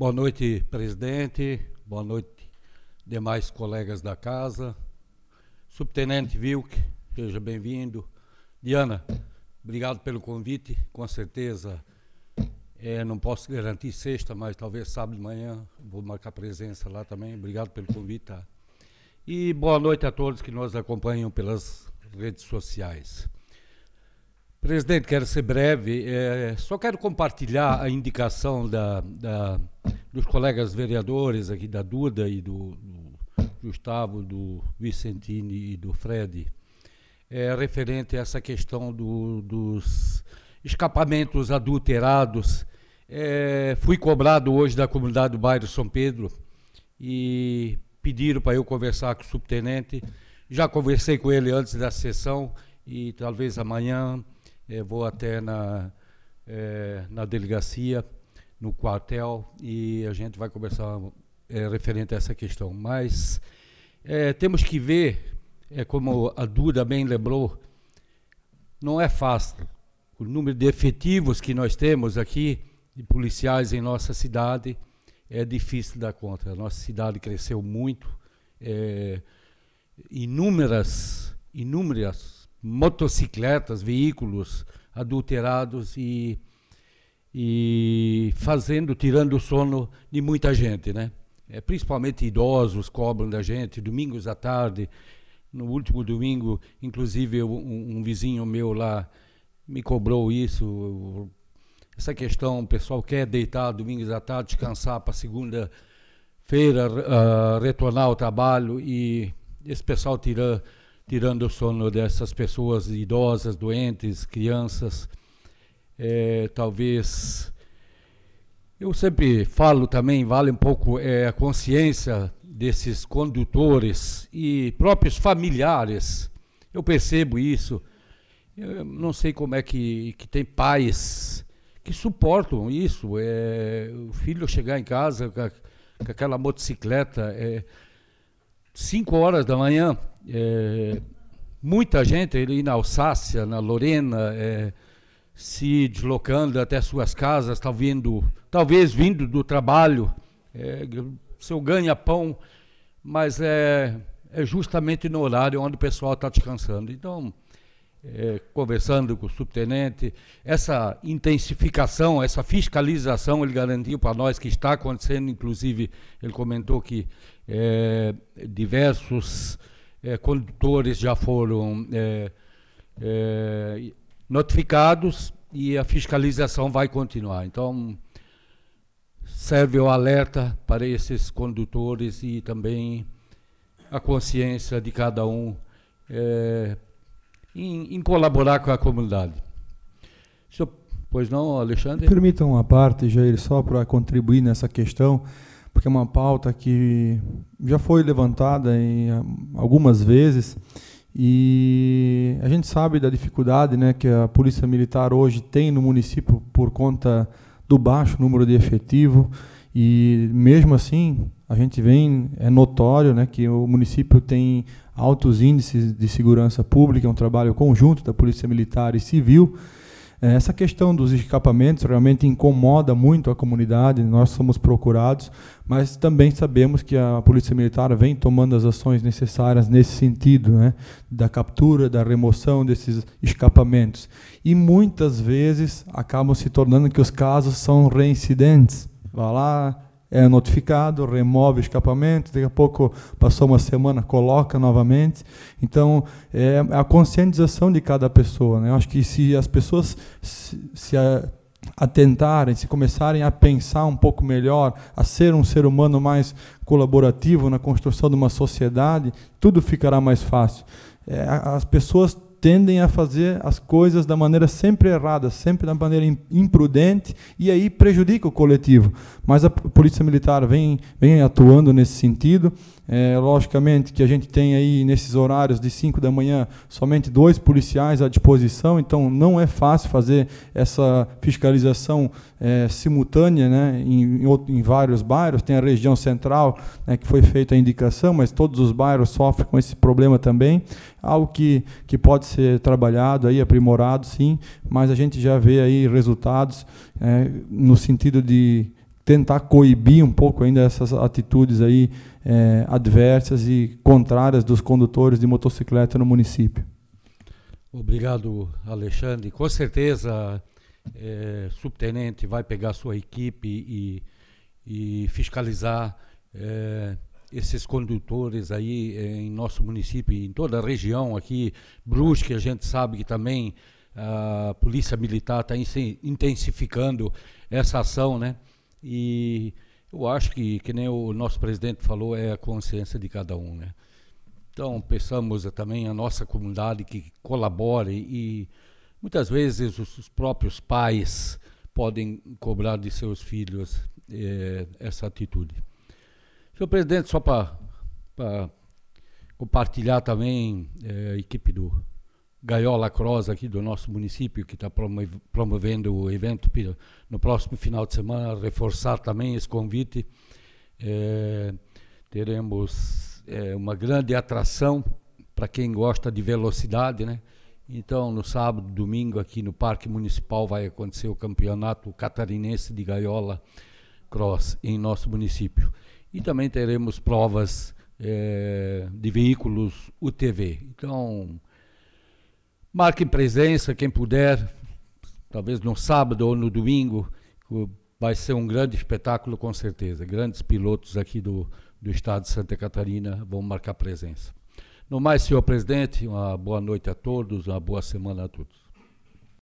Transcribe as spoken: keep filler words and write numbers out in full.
Boa noite, presidente. Boa noite, demais colegas da casa. Subtenente Wilk, seja bem-vindo. Diana, obrigado pelo convite. Com certeza, é, não posso garantir sexta, mas talvez sábado de manhã vou marcar presença lá também. Obrigado pelo convite. Tá? E boa noite a todos que nos acompanham pelas redes sociais. Presidente, quero ser breve, é, só quero compartilhar a indicação da, da, dos colegas vereadores aqui, da Duda e do, do Gustavo, do Vicentini e do Fred, é, referente a essa questão do, dos escapamentos adulterados. É, fui cobrado hoje da comunidade do bairro São Pedro e pediram para eu conversar com o subtenente. Já conversei com ele antes da sessão e talvez amanhã... Eu vou até na, é, na delegacia, no quartel, e a gente vai conversar é, referente a essa questão. Mas é, temos que ver, é, como a Duda bem lembrou, não é fácil. O número de efetivos que nós temos aqui, de policiais em nossa cidade, é difícil dar conta. A nossa cidade cresceu muito, é, inúmeras, inúmeras motocicletas, veículos adulterados e, e fazendo, tirando o sono de muita gente, né? É, principalmente idosos cobram da gente, domingos à tarde. No último domingo, inclusive, um, um vizinho meu lá me cobrou isso. Essa questão, o pessoal quer deitar domingos à tarde, descansar para segunda-feira, uh, retornar ao trabalho, e esse pessoal tira tirando o sono dessas pessoas idosas, doentes, crianças. É, talvez, eu sempre falo também, vale um pouco é, a consciência desses condutores e próprios familiares. Eu percebo isso. Eu não sei como é que, que tem pais que suportam isso. É, o filho chegar em casa com, a, com aquela motocicleta, é, cinco horas da manhã, É, muita gente ali na Alsácia, na Lorena, é, se deslocando até suas casas, tá vindo, talvez vindo do trabalho, é, seu ganha-pão, mas é, é justamente no horário onde o pessoal está descansando. Então, é, conversando com o subtenente, essa intensificação, essa fiscalização, ele garantiu para nós que está acontecendo. Inclusive, ele comentou que é, diversos É, condutores já foram é, é, notificados e a fiscalização vai continuar. Então, serve o alerta para esses condutores e também a consciência de cada um é, em, em colaborar com a comunidade. Senhor, pois não, Alexandre? Permitam uma parte, Jair, só para contribuir nessa questão, porque é uma pauta que já foi levantada em algumas vezes, e a gente sabe da dificuldade, né, que a Polícia Militar hoje tem no município por conta do baixo número de efetivo, e mesmo assim a gente vem, é notório, né, que o município tem altos índices de segurança pública, é um trabalho conjunto da Polícia Militar e Civil. Essa questão dos escapamentos realmente incomoda muito a comunidade, nós somos procurados, mas também sabemos que a Polícia Militar vem tomando as ações necessárias nesse sentido, né, da captura, da remoção desses escapamentos. E muitas vezes acabam se tornando que os casos são reincidentes. Vai lá, é notificado, remove o escapamento, daqui a pouco, passou uma semana, coloca novamente. Então, é a conscientização de cada pessoa, né? Eu acho que se as pessoas se, se atentarem, se começarem a pensar um pouco melhor, a ser um ser humano mais colaborativo na construção de uma sociedade, tudo ficará mais fácil. É, as pessoas tendem a fazer as coisas da maneira sempre errada, sempre da maneira imprudente, e aí prejudica o coletivo. Mas a Polícia Militar vem, vem atuando nesse sentido. É, logicamente que a gente tem aí, nesses horários de cinco da manhã, somente dois policiais à disposição, então não é fácil fazer essa fiscalização é, simultânea, né, em, em, em vários bairros. Tem a região central, né, que foi feita a indicação, mas todos os bairros sofrem com esse problema também. Algo que, que pode ser trabalhado, aí, aprimorado, sim, mas a gente já vê aí resultados é, no sentido de tentar coibir um pouco ainda essas atitudes aí é, adversas e contrárias dos condutores de motocicleta no município. Obrigado, Alexandre. Com certeza, é, subtenente vai pegar sua equipe e, e fiscalizar é, esses condutores aí é, em nosso município, em toda a região aqui, Brusque, a gente sabe que também a Polícia Militar está intensificando essa ação, né? E eu acho que, que nem o nosso presidente falou, é a consciência de cada um, né? Então, pensamos também a nossa comunidade que colabore e muitas vezes os, os próprios pais podem cobrar de seus filhos eh, essa atitude. Senhor presidente, só para compartilhar também eh, a equipe do Gaiola Cross aqui do nosso município, que está promovendo o evento no próximo final de semana, reforçar também esse convite. Eh, teremos É uma grande atração para quem gosta de velocidade, né? Então, no sábado, domingo, aqui no Parque Municipal vai acontecer o campeonato catarinense de gaiola cross em nosso município. E também teremos provas é, de veículos U T V. Então, marquem presença, quem puder, talvez no sábado ou no domingo, vai ser um grande espetáculo com certeza. Grandes pilotos aqui do do estado de Santa Catarina vão marcar presença. No mais, senhor presidente, uma boa noite a todos, uma boa semana a todos.